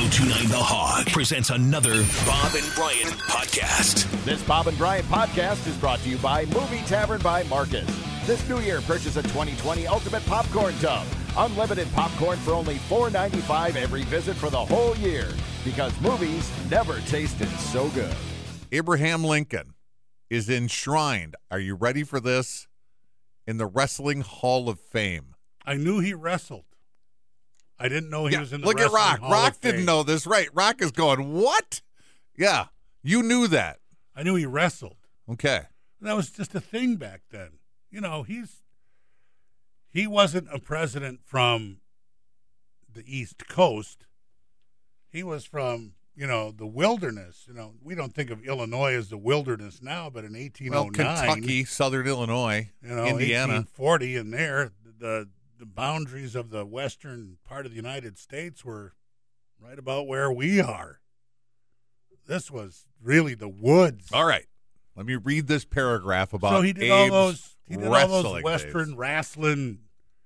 1029 The Hog presents another Bob and Brian podcast. This Bob and Brian podcast is brought to you by Movie Tavern by Marcus. This new year, purchase a 2020 Ultimate Popcorn Tub. Unlimited popcorn for only $4.95 every visit for the whole year. Because movies never tasted so good. Abraham Lincoln is enshrined. Are you ready for this? In the Wrestling Hall of Fame. I knew he wrestled. I didn't know he was in the Look at Wrestling Rock. Hall Rock of didn't Fame. know this, right? Rock is going, what? Yeah, you knew that. I knew he wrestled. Okay. That was just a thing back then. You know, he wasn't a president from the East Coast. He was from, the wilderness. We don't think of Illinois as the wilderness now, but in 1809. Well, Kentucky, Southern Illinois, Indiana. 1840 in there, the boundaries of the western part of the United States were right about where we are. This was really the woods. All right. Let me read this paragraph about So he did Abe's all those wrestling western days. wrestling,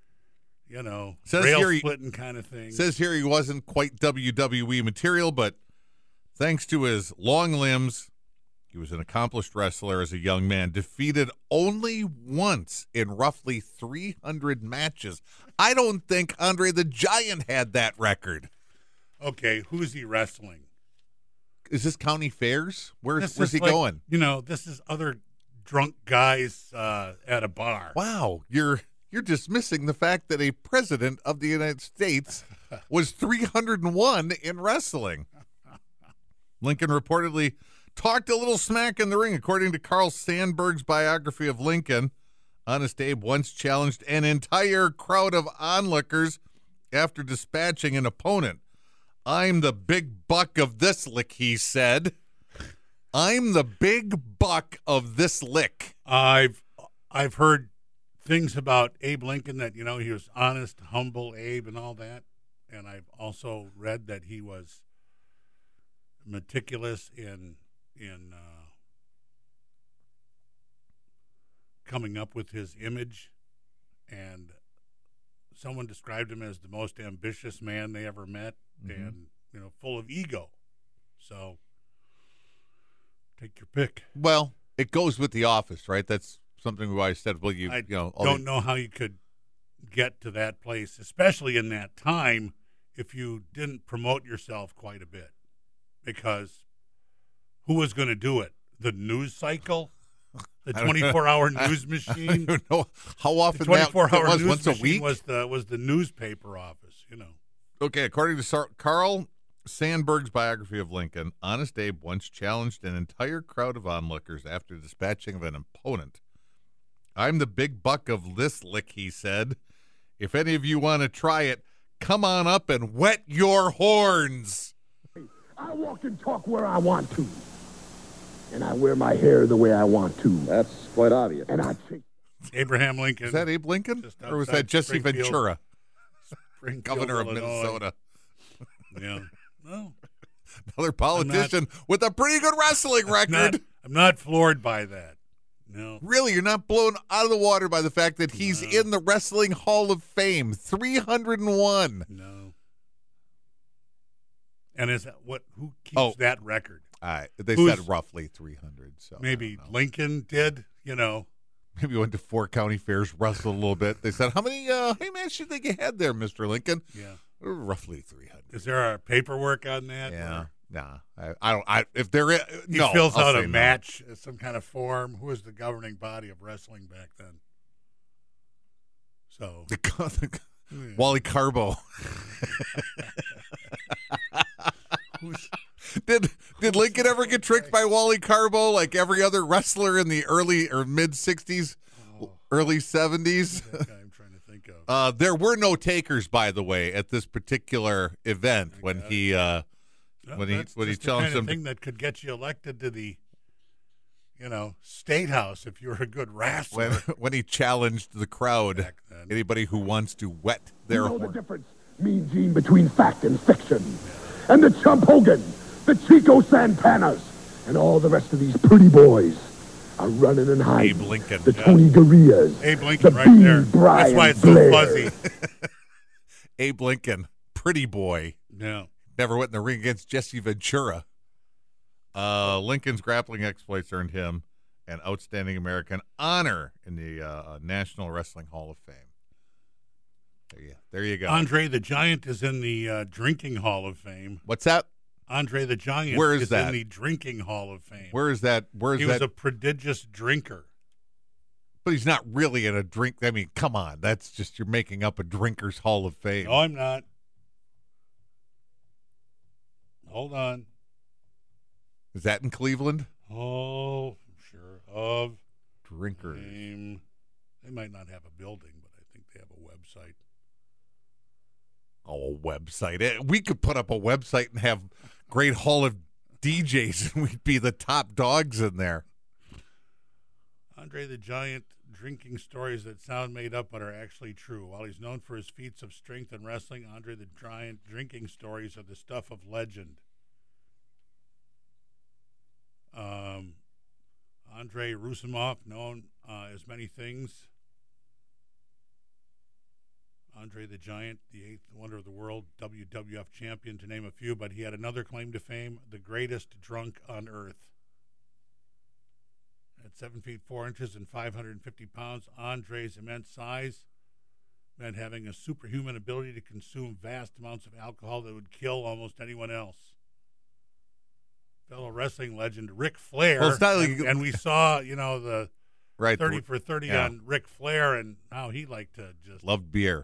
Says rail here splitting kind of thing. Says here he wasn't quite WWE material, but thanks to his long limbs, he was an accomplished wrestler as a young man, defeated only once in roughly 300 matches. I don't think Andre the Giant had that record. Okay, who's he wrestling? Is this county fairs? Where's he like, going? This is other drunk guys at a bar. Wow, you're dismissing the fact that a president of the United States was 301 in wrestling. Lincoln reportedly talked a little smack in the ring, according to Carl Sandburg's biography of Lincoln. Honest Abe once challenged an entire crowd of onlookers after dispatching an opponent. "I'm the big buck of this lick," he said. "I'm the big buck of this lick." I've heard things about Abe Lincoln that, he was honest, humble Abe and all that. And I've also read that he was meticulous in coming up with his image. And someone described him as the most ambitious man they ever met and, full of ego. So take your pick. Well, it goes with the office, right? That's something we always said. Well, I don't know how you could get to that place, especially in that time, if you didn't promote yourself quite a bit. Because who was going to do it? The news cycle? The 24-hour news machine? I don't know how often the 24-hour was. news Once a machine week? was the newspaper office, Okay, according to Carl Sandburg's biography of Lincoln, Honest Abe once challenged an entire crowd of onlookers after dispatching of an opponent. "I'm the big buck of this lick," he said. "If any of you want to try it, come on up and wet your horns." I walk and talk where I want to. And I wear my hair the way I want to. That's quite obvious. And I take... Abraham Lincoln. Is that Abe Lincoln? Just Or was outside that Jesse Springfield, Ventura, Springfield, governor of Illinois. Minnesota? Yeah. Well, Another politician with a pretty good wrestling record. I'm not floored by that. No. Really, you're not blown out of the water by the fact that he's in the Wrestling Hall of Fame, 301. No. And who keeps that record? They said roughly 300. So Maybe Lincoln did, Maybe went to 4 county fairs, wrestled a little bit. They said, how many matches do you think you had there, Mr. Lincoln? Yeah. Roughly 300. Is there a paperwork on that? Yeah. Or Nah. I don't. If there is, he no. fills I'll out say a no. match, some kind of form. Who was the governing body of wrestling back then? So. Wally Carbo. Did Lincoln ever get tricked by Wally Carbo like every other wrestler in the early or mid 60s, early 70s? That guy I'm trying to think of. There were no takers, by the way, at this particular event when he That's he just the challenged kind of him. thing that could get you elected to the, state house if you were a good wrestler. When he challenged the crowd, Back then. anybody who wants to wet their You know the horn. difference, Mean Gene, between fact and fiction. And the Chump Hogan, the Chico Santanas, and all the rest of these pretty boys are running and hiding. Abe Lincoln. The Tony Gurrias. Abe Lincoln the right B. there. Brian That's why it's Blair. so fuzzy. Abe Lincoln, pretty boy. Yeah. Never went in the ring against Jesse Ventura. Lincoln's grappling exploits earned him an Outstanding American honor in the National Wrestling Hall of Fame. There you go. Andre the Giant is in the Drinking Hall of Fame. What's that? Andre the Giant Where is that? in the Drinking Hall of Fame. Where is that? He was a prodigious drinker. But he's not really in a drink. I mean, come on. That's just, you're making up a Drinkers Hall of Fame. No, I'm not. Hold on. Is that in Cleveland? Oh, sure. Of Drinkers. Fame. They might not have a building, but I think they have a website. Oh, a website. We could put up a website and have Great Hall of DJs, and we'd be the top dogs in there. Andre the Giant drinking stories that sound made up but are actually true. While he's known for his feats of strength in wrestling, Andre the Giant drinking stories are the stuff of legend. Andre Rusimov, known as many things. Andre the Giant, the eighth wonder of the world, WWF champion, to name a few, but he had another claim to fame, the greatest drunk on earth. At 7 feet 4 inches and 550 pounds, Andre's immense size meant having a superhuman ability to consume vast amounts of alcohol that would kill almost anyone else. Fellow wrestling legend Ric Flair, Well, it's not like and we saw, the right 30 for 30 on Ric Flair and how he liked to just loved beer.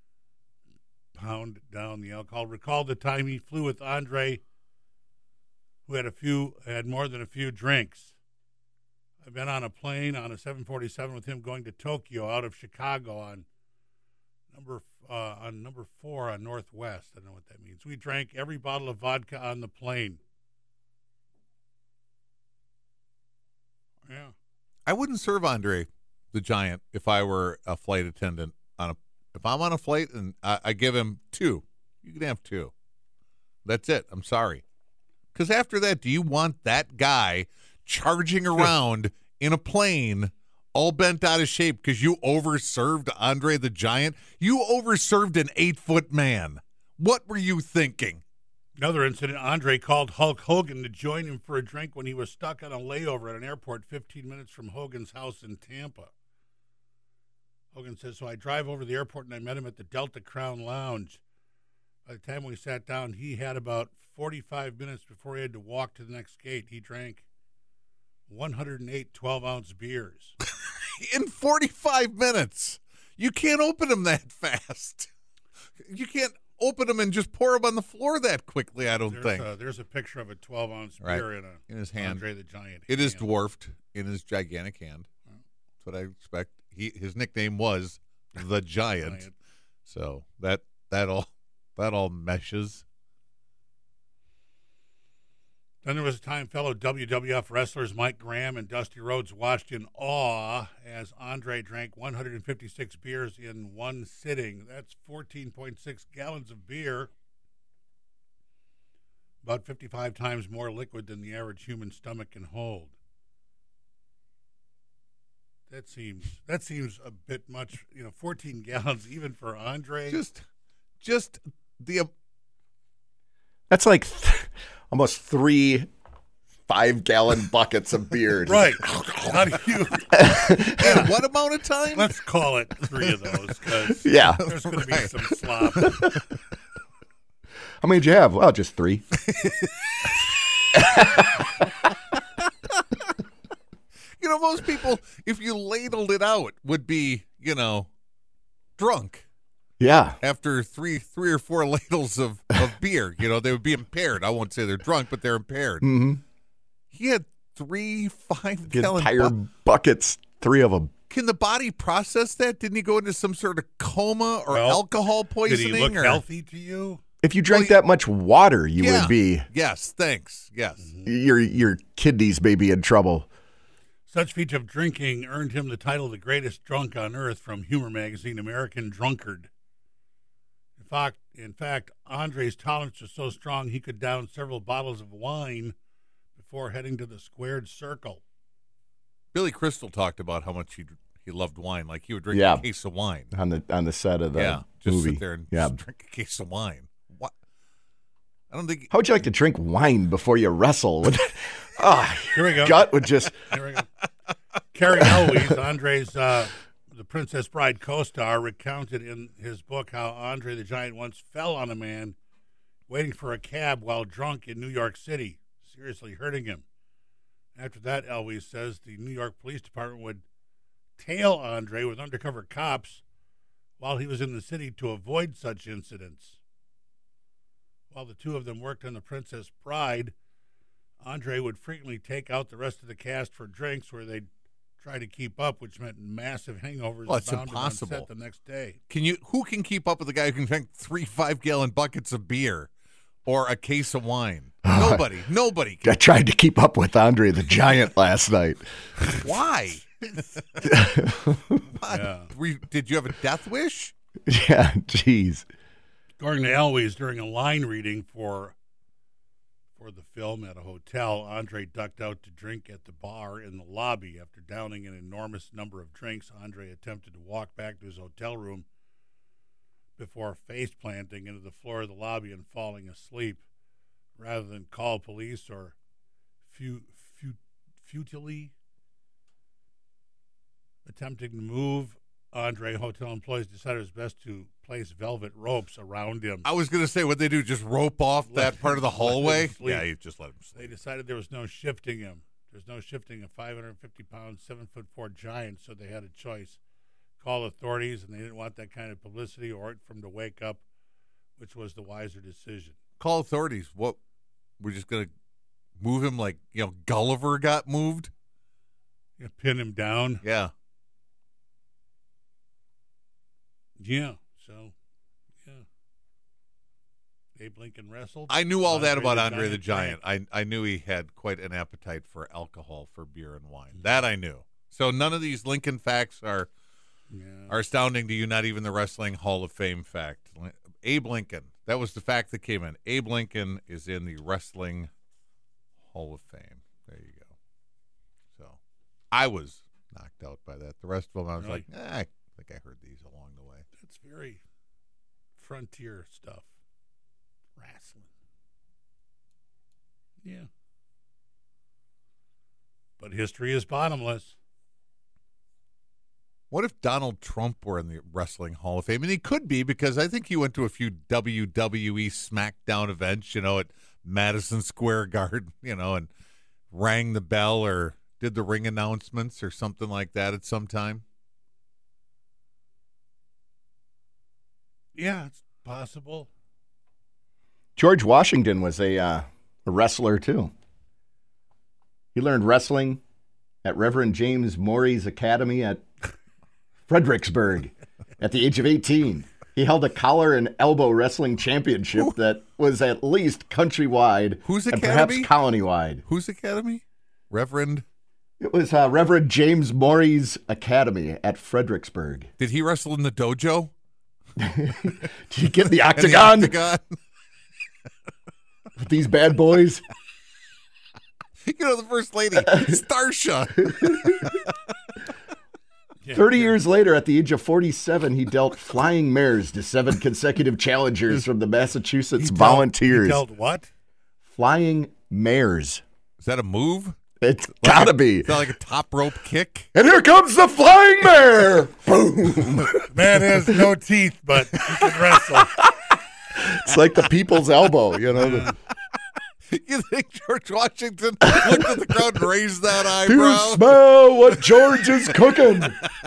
pound down the alcohol. Recalled the time he flew with Andre, who had more than a few drinks. I've been on a plane on a 747 with him going to Tokyo out of Chicago on number 4 on Northwest. I don't know what that means. We drank every bottle of vodka on the plane. Yeah. I wouldn't serve Andre the Giant if I were a flight attendant. If I'm on a flight and I give him 2, you can have 2. That's it. I'm sorry. Because after that, do you want that guy charging around in a plane all bent out of shape because you overserved Andre the Giant? You overserved an 8-foot man. What were you thinking? Another incident, Andre called Hulk Hogan to join him for a drink when he was stuck on a layover at an airport 15 minutes from Hogan's house in Tampa. Hogan says, so I drive over to the airport and I met him at the Delta Crown Lounge. By the time we sat down, he had about 45 minutes before he had to walk to the next gate. He drank 108 12-ounce beers. In 45 minutes. You can't open them that fast. You can't open them and just pour them on the floor that quickly, I don't think. There's a picture of a 12-ounce beer in his hand. Andre the Giant. It is dwarfed in his gigantic hand. That's what I expect. His nickname was the Giant. So that all meshes. Then there was a time fellow WWF wrestlers Mike Graham and Dusty Rhodes watched in awe as Andre drank 156 beers in one sitting. That's 14.6 gallons of beer, about 55 times more liquid than the average human stomach can hold. That seems a bit much, 14 gallons even for Andre. Just the That's like almost 3 5-gallon buckets of beer. Right. How do you? in what amount of time? Let's call it 3 of those because Yeah. there's going to be some slop. How many did you have? Well, just 3. Most people, if you ladled it out, would be, drunk. Yeah. After three or 4 ladles of beer, they would be impaired. I won't say they're drunk, but they're impaired. Mm-hmm. He had 3 5-gallon entire buckets, 3 of them. Can the body process that? Didn't he go into some sort of coma or alcohol poisoning? Did he look healthy to you? If you drank that much water, you would be. Yes, thanks. Yes. Your kidneys may be in trouble. Such feat of drinking earned him the title the greatest drunk on earth from humor magazine American Drunkard. In fact, Andre's tolerance was so strong he could down several bottles of wine before heading to the squared circle. Billy Crystal talked about how much he loved wine. Like he would drink a case of wine on the set of the just movie. sit there and just drink a case of wine. What? I don't think. How would you like to drink wine before you wrestle? Here we go. Gut would just. Here we go. Carrie Elwes, Andre's The Princess Bride co-star, recounted in his book how Andre the Giant once fell on a man waiting for a cab while drunk in New York City, seriously hurting him. After that, Elwes says the New York Police Department would tail Andre with undercover cops while he was in the city to avoid such incidents. While the two of them worked on The Princess Bride, Andre would frequently take out the rest of the cast for drinks where they'd try to keep up, which meant massive hangovers. Well, it's abounded impossible. on set the next day. Who can keep up with the guy who can drink 3 5-gallon buckets of beer or a case of wine? Nobody can. I tried to keep up with Andre the Giant last night. Why? Yeah. Did you have a death wish? Yeah, jeez. According to Elwes, during a line reading for the film at a hotel, Andre ducked out to drink at the bar in the lobby. After downing an enormous number of drinks, Andre attempted to walk back to his hotel room before face planting into the floor of the lobby and falling asleep. Rather than call police or futilely attempting to move, Andre, hotel employees decided it was best to place velvet ropes around him. I was going to say, what they do, just rope off that part of the hallway? Yeah, you just let him sleep. They decided there was no shifting him. There's no shifting a 550-pound, 7'4" giant, so they had a choice. Call authorities, and they didn't want that kind of publicity or for him to wake up, which was the wiser decision. Call authorities. What? We're just going to move him like, Gulliver got moved? You pin him down. Yeah. Yeah. So, yeah. Abe Lincoln wrestled. I knew all that about Andre the Giant. I knew he had quite an appetite for alcohol, for beer and wine. That I knew. So none of these Lincoln facts are astounding to you, not even the Wrestling Hall of Fame fact. Abe Lincoln. That was the fact that came in. Abe Lincoln is in the Wrestling Hall of Fame. There you go. So I was knocked out by that. The rest of them, I was like, I think I heard these along the way. That's very frontier stuff. Wrestling. Yeah. But history is bottomless. What if Donald Trump were in the Wrestling Hall of Fame? And he could be, because I think he went to a few WWE SmackDown events, at Madison Square Garden, and rang the bell or did the ring announcements or something like that at some time. Yeah, it's possible. George Washington was a wrestler, too. He learned wrestling at Reverend James Morey's Academy at Fredericksburg at the age of 18. He held a collar and elbow wrestling championship that was at least countrywide. Whose and academy? Perhaps colony-wide. Whose academy? Reverend? It was Reverend James Morey's Academy at Fredericksburg. Did he wrestle in the dojo? Did he get the octagon? With these bad boys? The First Lady, Starsha. 30 years later, at the age of 47, he dealt flying mares to 7 consecutive challengers from the Massachusetts Volunteers. He dealt what? Flying mares. Is that a move? It's gotta be. Is that like a top rope kick? And here comes the flying mare. Boom. Man has no teeth, but he can wrestle. It's like the people's elbow, You think George Washington looked at the crowd and raised that eyebrow? Do you smell what George is cooking?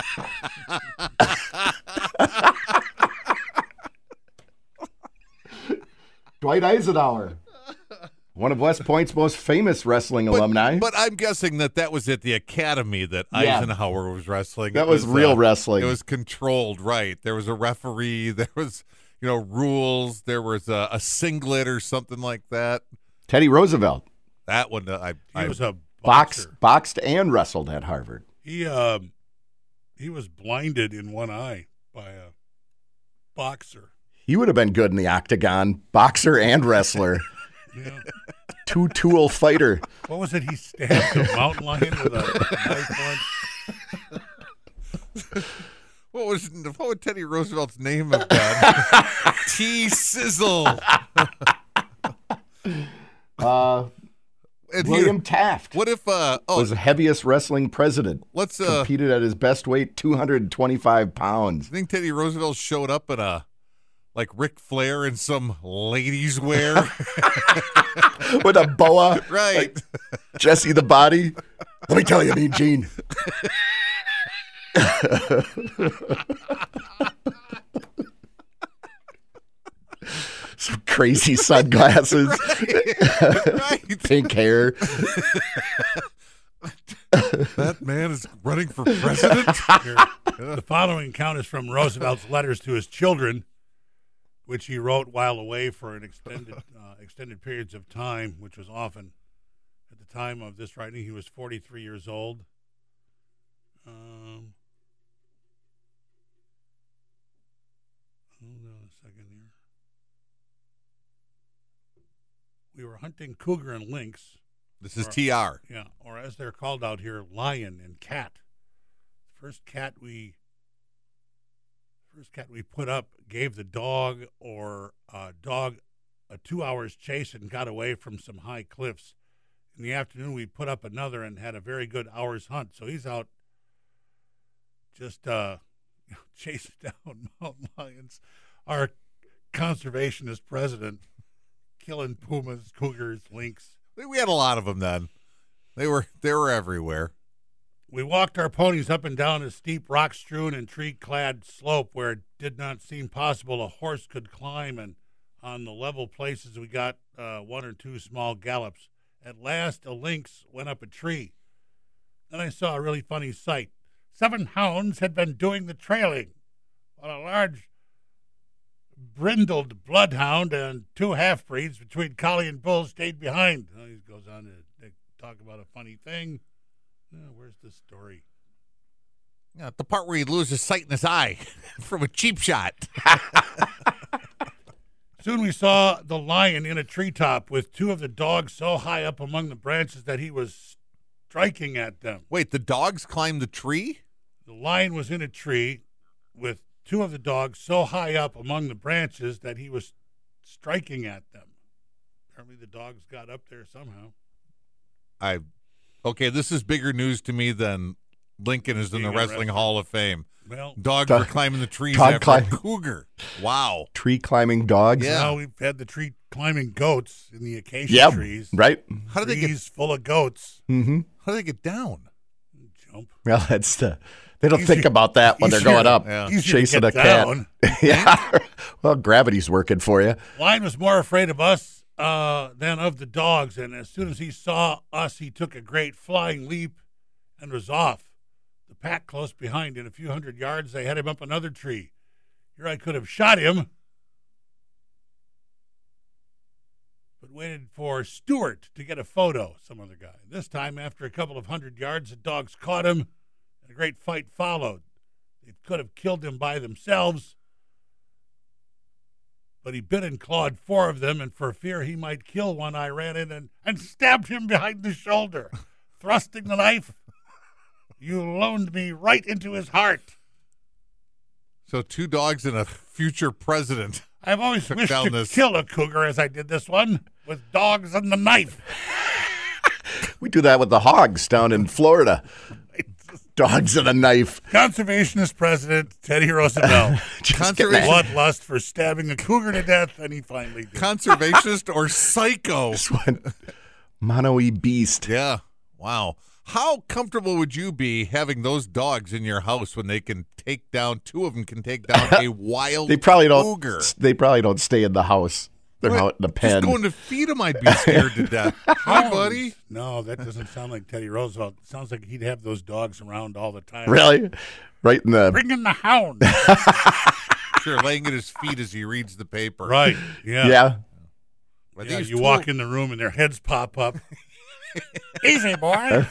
Dwight Eisenhower, one of West Point's most famous wrestling alumni. But I'm guessing that was at the academy that Eisenhower was wrestling. That was real wrestling. It was controlled, right? There was a referee. There was, rules. There was a singlet or something like that. Teddy Roosevelt. That one, he was a boxer. Boxed and wrestled at Harvard. He was blinded in one eye by a boxer. He would have been good in the octagon, boxer and wrestler. Yeah. Two-tool fighter. What was it? He stabbed a mountain lion with a knife once. What would Teddy Roosevelt's name have been? T-Sizzle. And William Taft What if was the heaviest wrestling president. let's Competed at his best weight, 225 pounds. I think Teddy Roosevelt showed up in a like Ric Flair in some ladies' wear. With a boa. Right. Like Jesse the Body. Let me tell you, Mean Gene. Some crazy sunglasses. Right. Pink hair. That man is running for president. The following account is from Roosevelt's letters to his children, which he wrote while away for an extended periods of time, which was often. At the time of this writing, he was 43 years old. Hold on a second here. We were hunting cougar and lynx. This is TR. Yeah, or as they're called out here, lion and cat. First cat we put up gave the dog a 2 hours chase and got away from some high cliffs. In the afternoon, we put up another and had a very good hour's hunt. So he's out just chasing down mountain lions. Our conservationist president killing pumas, cougars, lynx. We had a lot of them then. They were everywhere. We walked our ponies up and down a steep, rock-strewn and tree-clad slope where it did not seem possible a horse could climb, and on the level places we got 1 or 2 small gallops. At last, a lynx went up a tree. Then I saw a really funny sight. 7 hounds had been doing the trailing, while a large brindled bloodhound and 2 half-breeds between collie and bull stayed behind. Oh, he goes on to talk about a funny thing. Where's the story? Yeah, the part where he loses sight in his eye from a cheap shot. Soon we saw the lion in a treetop with 2 of the dogs so high up among the branches that he was striking at them. Wait, the dogs climbed the tree? The lion was in a tree with 2 of the dogs so high up among the branches that he was striking at them. Apparently the dogs got up there somehow. Okay, this is bigger news to me than Lincoln is in the Wrestling Hall of Fame. Well, Dogs were climbing the trees after a cougar. Wow. Tree climbing dogs. Yeah. Well, we've had the tree climbing goats in the acacia trees. Right. How do they get? Trees full of goats. Mm-hmm. How do they get down? Jump. Well, they don't think about that when they're going up, chasing a cat. Yeah. Well, gravity's working for you. Lion was more afraid of us than of the dogs, and as soon as he saw us, he took a great flying leap and was off. The pack close behind. In a few hundred yards, they had him up another tree. Here I could have shot him, but waited for Stewart to get a photo, some other guy. This time, after a couple of 100 yards, the dogs caught him, and a great fight followed. They could have killed him by themselves, but he bit and clawed 4 of them, and for fear he might kill one, I ran in and stabbed him behind the shoulder, thrusting the knife. You loaned me right into his heart. So 2 dogs and a future president. I've always wished to this. kill a cougar as I did this one, with dogs and the knife. We do that with the hogs down in Florida. Dogs and a knife. Conservationist President Teddy Roosevelt. Bloodlust for stabbing a cougar to death, and he finally did. Conservationist or psycho? This one. Mono-y beast. Yeah. Wow. How comfortable would you be having those dogs in your house when they can take down, 2 of them can take down a wild cougar? They probably don't stay in the house. They're out in the pen. Just going to feed them, I'd be scared to death. Hi, buddy. No, that doesn't sound like Teddy Roosevelt. It sounds like he'd have those dogs around all the time. Really? Right in the... Bring in the hound. Sure, laying at his feet as he reads the paper. Right, yeah. Yeah. You walk in the room and their heads pop up. Easy, boy.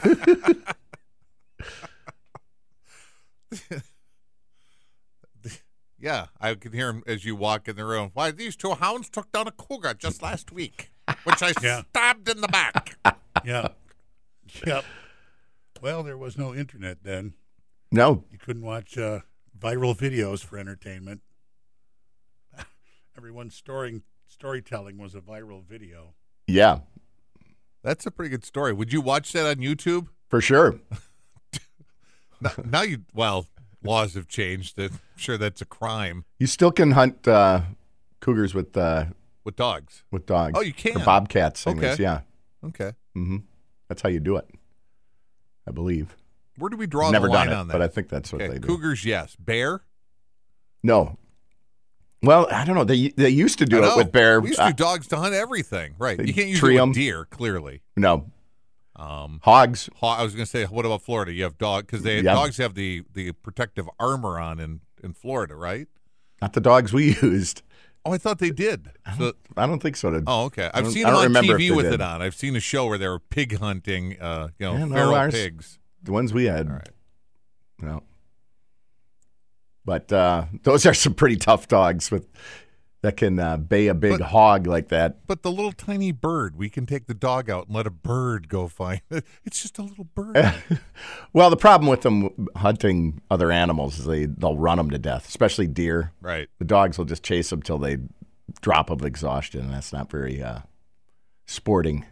Yeah, I can hear him as you walk in the room. Why, these 2 hounds took down a cougar just last week, which I stabbed in the back. Yeah. Yep. Well, there was no internet then. No. You couldn't watch viral videos for entertainment. Everyone's storytelling was a viral video. Yeah, That's a pretty good story. Would you watch that on YouTube? for sure. Now laws have changed. I'm sure that's a crime You still can hunt cougars with dogs. with dogs. Oh, you can? Or bobcats. Okay. Anyways, yeah. Okay. Mm-hmm. That's how you do it, I believe. Where do we draw Never the line done it, on that? but I think that's what Okay, they do. Cougars, yes. Bear? No. Well, I don't know. They used to do I it know. with bear. We used to do dogs to hunt everything. Right. They You can't use tree it 'em. with deer, clearly. No. Hogs. I was going to say, what about Florida? You have because Yeah. dogs have the protective armor on in Florida, right? Not the dogs we used. Oh, I thought they did. I don't think so. Oh, okay. I I've don't- seen I them don't on remember if TV they with did. it on. I've seen a show where they were pig hunting, no, feral ours- pigs. The ones we had. All right. No. But those are some pretty tough dogs that can bay a big hog like that. But the little tiny bird, we can take the dog out and let a bird go find it. It's just a little bird. Well, the problem with them hunting other animals is they'll run them to death, especially deer. Right. The dogs will just chase them till they drop of exhaustion, and that's not very sporting.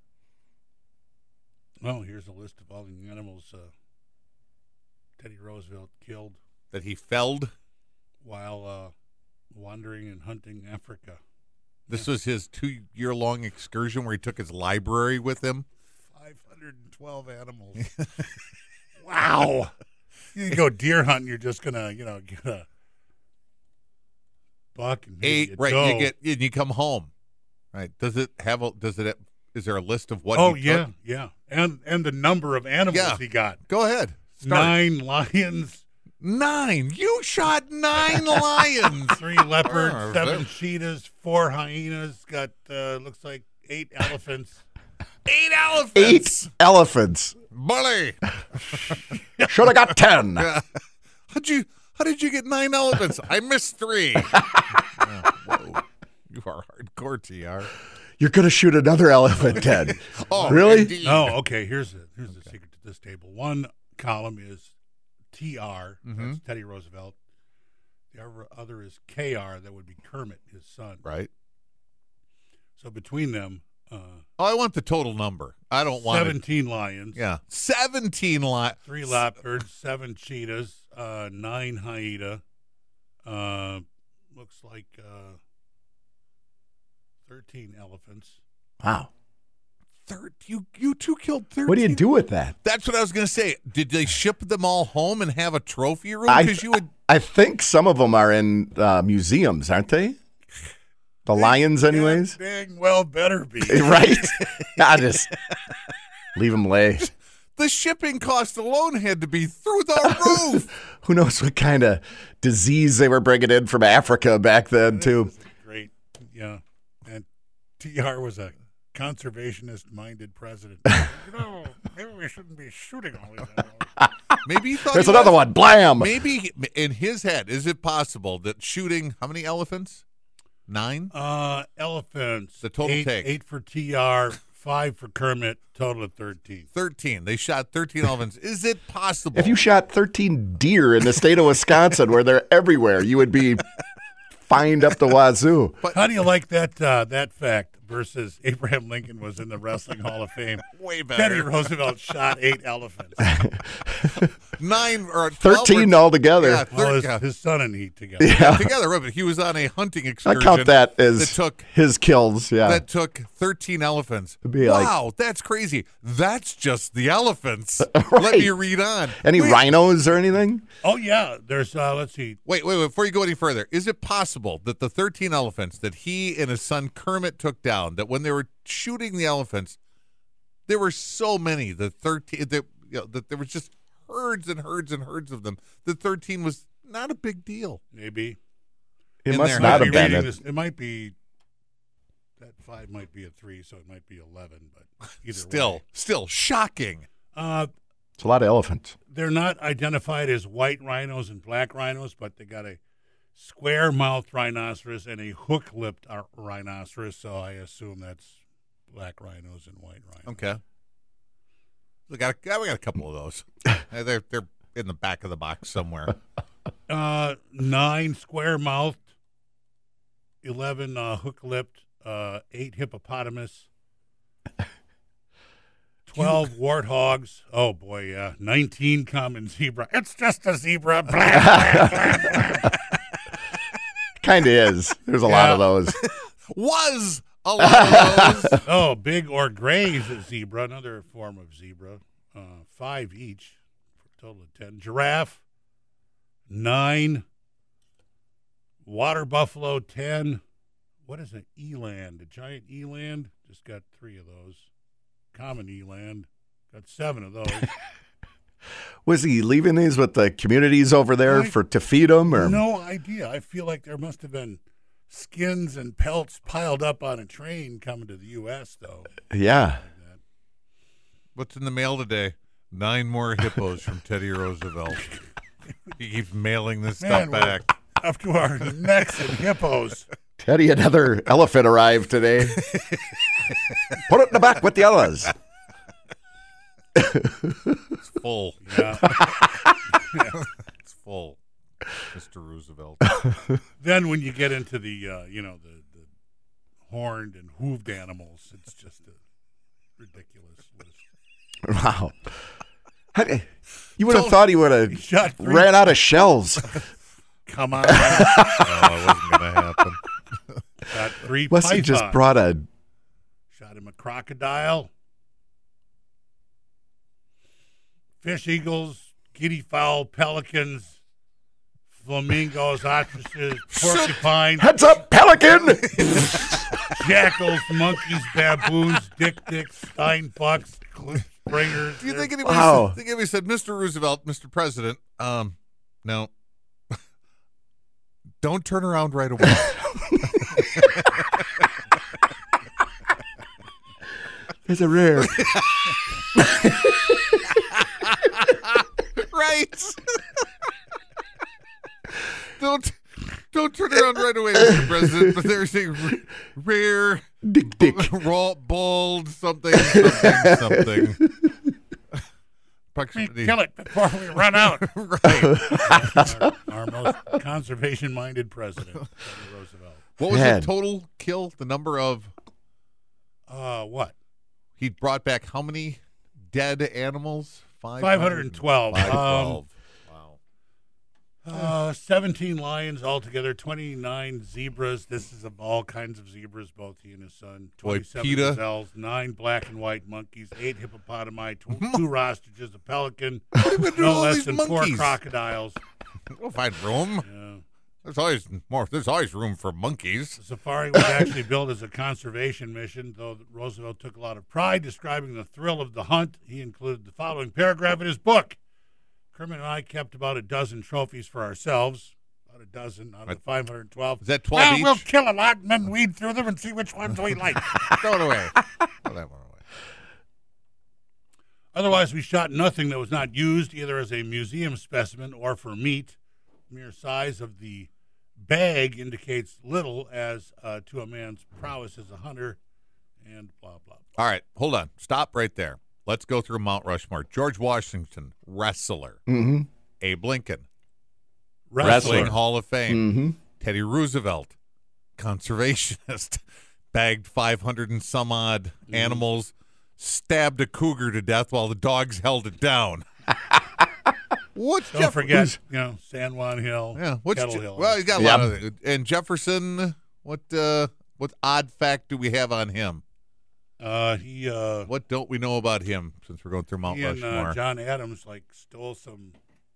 Well, here's a list of all the animals Teddy Roosevelt killed That he felled. while wandering and hunting Africa. This was his 2-year-long excursion where he took his library with him. 512 animals. Wow. You go deer hunting, you're just gonna, get a buck and maybe a Right. doe. You come home. Right. Is there a list of what Oh he yeah, took? yeah, and the number of animals Yeah. he got. Go ahead. Start. 9 lions, 9. You shot 9 lions. 3 leopards, Oh, 7 that- cheetahs, 4 hyenas. Got looks like 8 elephants. 8 elephants. 8 elephants. Bully. Should have got 10. How did you get 9 elephants? I missed 3. Whoa. You are hardcore, TR. You're going to shoot another elephant, Ted. Oh, Really? indeed. Oh, okay. Here's the secret to this table. One column is TR, that's Teddy Roosevelt. The other is KR, that would be Kermit, his son. Right. So between them, I want the total number. I don't want 17 lions, 17 lions. 3 leopards, 7 cheetahs, 9 hyena. Looks like 13 elephants. Wow. You two killed 13. What do you do with that? That's what I was going to say. Did they ship them all home and have a trophy room? I, Because you would. I think some of them are in museums, aren't they? The lions, anyways. Dang well better be. Right? I just leave them lay. The shipping cost alone had to be through the roof. Who knows what kind of disease they were bringing in from Africa back then, too. Great. Yeah. And TR was a conservationist-minded president. Maybe we shouldn't be shooting all these animals. Maybe he thought There's he another was. one. Blam! Maybe in his head, is it possible that shooting how many elephants? 9? Elephants. The total take. 8 for TR, 5 for Kermit, total of 13. 13. They shot 13 elephants. Is it possible? If you shot 13 deer in the state of Wisconsin, where they're everywhere, you would be fined up the wazoo. How do you like that fact versus Abraham Lincoln was in the Wrestling Hall of Fame? Way Teddy better. Roosevelt shot 8 elephants. 9 or 13 12 or, altogether. Yeah, Well, his son and he together. Yeah. together. Right, but he was on a hunting I excursion. count that as that took his kills. Yeah. that took 13 elephants. be like- Wow, that's crazy. That's just the elephants. Right. Let me read on. Any Wait, rhinos or anything? Oh, yeah. There's, let's see. Wait, before you go any further, is it possible that the 13 elephants that he and his son Kermit took down, that when they were shooting the elephants, there were so many, that there was just herds and herds and herds of them, that 13 was not a big deal. Maybe. It In must there. not Might have be been reading it. this- it might be, that 5 might be a 3, so it might be 11, but either way. Still shocking. It's a lot of elephants. They're not identified as white rhinos and black rhinos, but they got a square-mouthed rhinoceros and a hook-lipped rhinoceros, so I assume that's black rhinos and white rhinos. Okay. We got a couple of those. They're in the back of the box somewhere. 9 square-mouthed, 11 hook-lipped, 8 hippopotamus, 12 warthogs. Oh, boy, yeah. 19 common zebra. It's just a zebra. Kind of is. There's a lot of those. Was a lot of those. Oh, big or gray is a zebra, another form of zebra. 5 each, for a total of 10. Giraffe, 9. Water buffalo, 10. What is an eland? A giant eland? Just got 3 of those. Common eland, got 7 of those. Was he leaving these with the communities over there to feed them? Or? No idea. I feel like there must have been skins and pelts piled up on a train coming to the U.S., though. Yeah. What's in the mail today? 9 more hippos from Teddy Roosevelt. He keeps mailing this stuff back. Up to our necks in hippos. Teddy, another elephant arrived today. Put it in the back with the others. It's full. Yeah. It's full. Mr. Roosevelt. Then when you get into the, the horned and hooved animals, it's just a ridiculous list. Wow. You would have thought he would have ran out of shells. Come on. Oh, it wasn't going to happen. Got 3 Unless he just brought a... Shot him a crocodile. Fish eagles, guinea fowl, pelicans, flamingos, ostriches, porcupines. Heads up, pelican! Jackals, monkeys, baboons, dicks, steinbucks, springers. Do you think anybody said, Mr. Roosevelt, Mr. President, no. Don't turn around right away. There's a rare. Right. Don't turn around right away, Mr. President. But there's a rare, dick, raw, bald, something. Kill it before we run out. Right. Our most conservation-minded president, Teddy Roosevelt. What was the total kill? The number of... What? He brought back how many dead animals? 512. 512. Wow. 17 lions altogether, 29 zebras. This is of all kinds of zebras, both he and his son. 27 gazelles, 9 black and white monkeys, 8 hippopotami, 2 ostriches, a pelican, no less than 4 crocodiles. We'll find room. Yeah. There's always more. There's always room for monkeys. The safari was actually built as a conservation mission, though Roosevelt took a lot of pride describing the thrill of the hunt. He included the following paragraph in his book. Kermit and I kept about a dozen trophies for ourselves. About a dozen out of the 512. Is that 12 each? We'll kill a lot and then weed through them and see which ones we like. Throw it away. Throw that one away. Otherwise, we shot nothing that was not used either as a museum specimen or for meat. Mere size of the bag indicates little as to a man's prowess as a hunter, and blah, blah, blah. All right, hold on. Stop right there. Let's go through Mount Rushmore. George Washington, wrestler. Mm-hmm. Abe Lincoln, Wrestling Hall of Fame. Mm-hmm. Teddy Roosevelt, conservationist, bagged 500 and some odd animals, stabbed a cougar to death while the dogs held it down. Don't forget, San Juan Hill, Kettle Hill. Well, he's got a lot of it. And Jefferson, what odd fact do we have on him? What don't we know about him since we're going through Mount Rushmore? John Adams stole some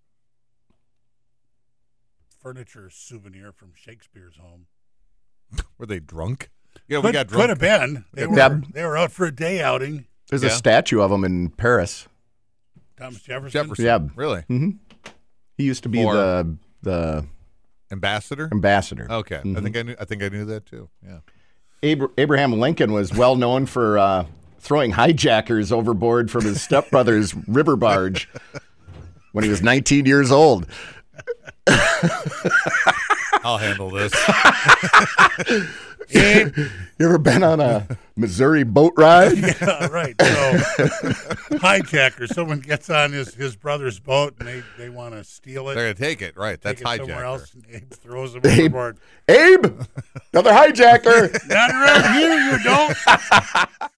furniture souvenir from Shakespeare's home. Were they drunk? Yeah, we got drunk. Could have been. They were out for a day outing. There's a statue of him in Paris. Thomas Jefferson. Yeah, really. Mm-hmm. He used to be the ambassador. Okay, Mm-hmm. I think I knew that too. Yeah. Abraham Lincoln was well known for throwing hijackers overboard from his stepbrother's river barge when he was 19 years old. I'll handle this. You ever been on a Missouri boat ride? Yeah, right. So, hijacker. Someone gets on his brother's boat and they want to steal it. They're going to take it. Right. That's hijacker. Somewhere else, and Abe throws them overboard. Abe, another hijacker. Not around here, you don't.